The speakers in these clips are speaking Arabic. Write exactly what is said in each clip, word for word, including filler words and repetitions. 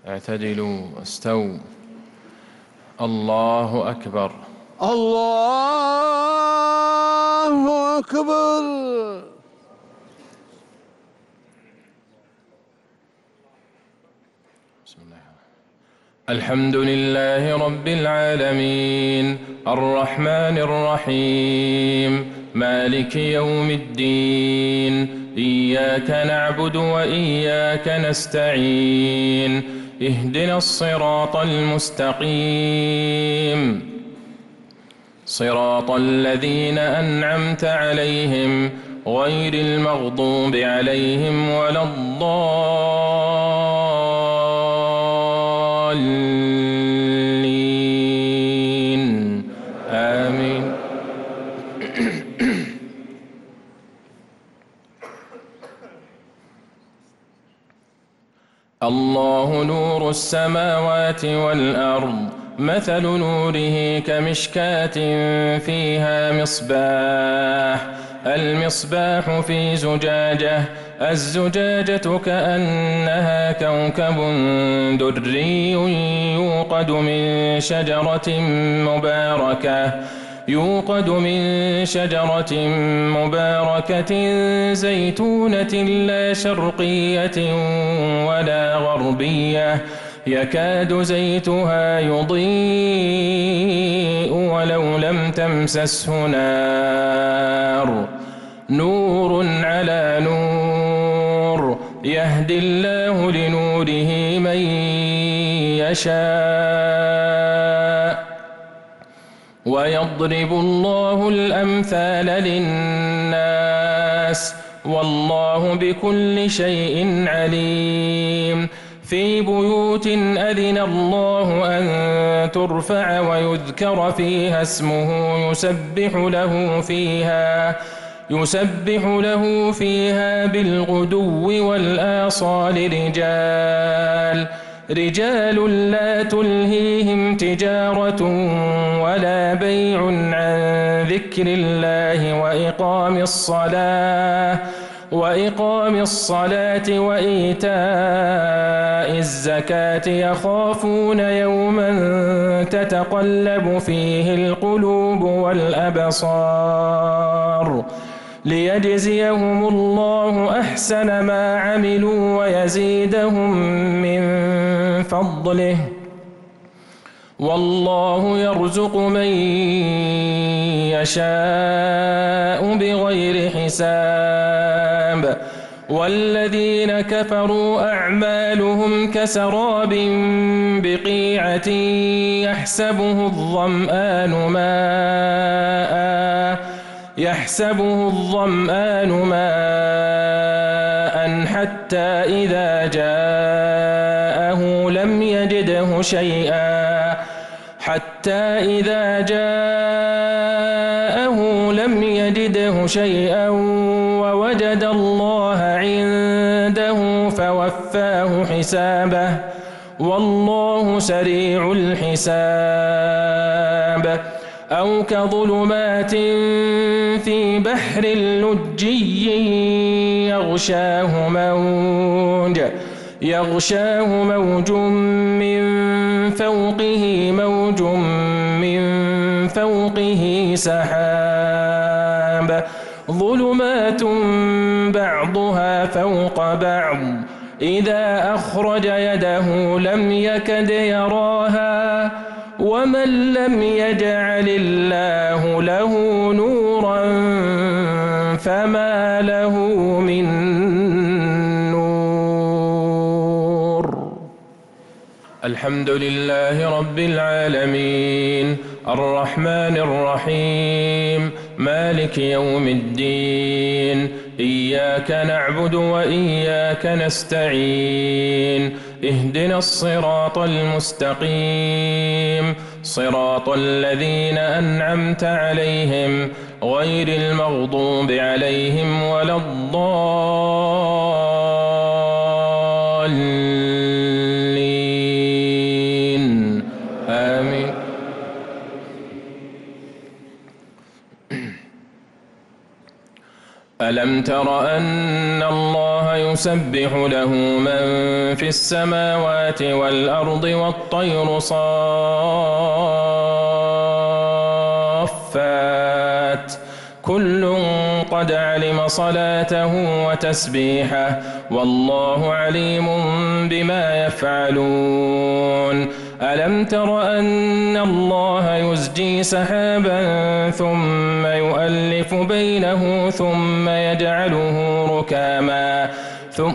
اعتدلوا واستووا. الله أكبر. الله أكبر. بسم الله. الحمد لله رب العالمين الرحمن الرحيم مالك يوم الدين إياك نعبد وإياك نستعين اهدنا الصراط المستقيم صراط الذين أنعمت عليهم غير المغضوب عليهم ولا الضالين آمين. الله نور السماوات والأرض مثل نوره كمشكاة فيها مصباح المصباح في زجاجة الزجاجة كأنها كوكب دري يوقد من شجرة مباركة يوقد من شجرة مباركة زيتونة لا شرقية ولا غربية يكاد زيتها يضيء ولو لم تمسسه نار نور على نور يهدي الله لنوره من يشاء ويضرب الله الأمثال للناس والله بكل شيء عليم. في بيوت أذن الله أن ترفع ويذكر فيها اسمه يسبح له فيها يسبح له فيها بالغدو والآصال رجال رجال لا تلهيهم تجارة ولا بيع عن ذكر الله وإقام الصلاة وإقام الصلاة وإيتاء الزكاة يخافون يوما تتقلب فيه القلوب والأبصار ليجزيهم الله أحسن ما عملوا ويزيدهم من فضله والله يرزق من يشاء بغير حساب. والذين كفروا أعمالهم كسراب بقيعة يحسبه الظمآن ماء يحسبه الظمآن ماء حتى إذا جاءه لم يجده شيئا حتى إذا جاءه لم يجده شيئا ووجد الله عنده فوفاه حسابه والله سريع الحساب. أو كظلمات في بحر لجي يغشاه موج يغشاه موج من فوقه موج من فوقه سحاب ظلمات بعضها فوق بعض إذا أخرج يده لم يكد يراها ومن لم يجعل الله له نورا فما له من نور. الحمد لله رب العالمين الرحمن الرحيم مالك يوم الدين إياك نعبد وإياك نستعين اهدنا الصراط المستقيم صراط الذين أنعمت عليهم غير المغضوب عليهم ولا الضالين آمين. ألم تر أن الله يسبح له من في السماوات والأرض والطير صافات كل قد علم صلاته وتسبيحه والله عليم بما يفعلون ألم تر أن الله يزجي سحابا ثم يؤلف بينه ثم يجعله ركاما ثم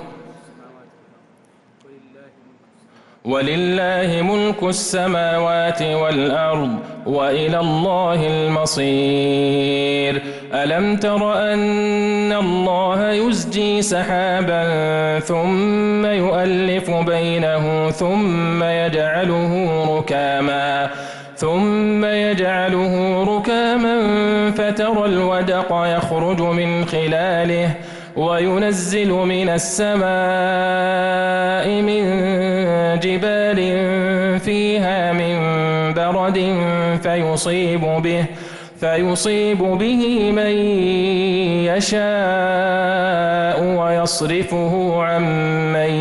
ولله ملك السماوات والأرض وإلى الله المصير ألم تر أن الله يزجي سحابا ثم يؤلف بينه ثم يجعله ركاما ثم يجعله ركاما فترى الودق يخرج من خلاله وينزل من السماء من جبال فيها من برد فيصيب به فيصيب به من يشاء ويصرفه عن من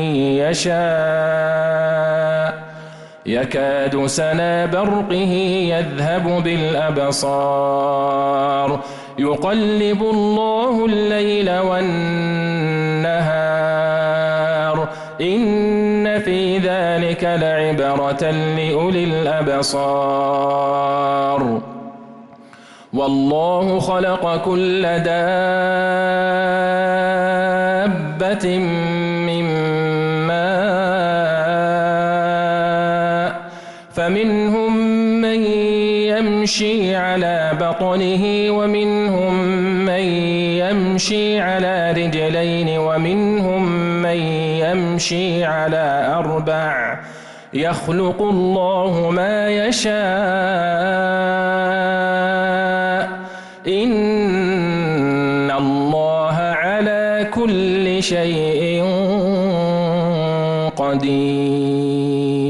يشاء يكاد سنا برقه يذهب بالأبصار يقلب الله الليل والنهار إن في ذلك لعبرة لأولي الأبصار والله خلق كل دابة من ماء فمنهم من يمشي على بطنه ومنهم من يمشي على رجلين ومنهم من يمشي على أربع يخلق الله ما يشاء إن الله على كل شيء قدير.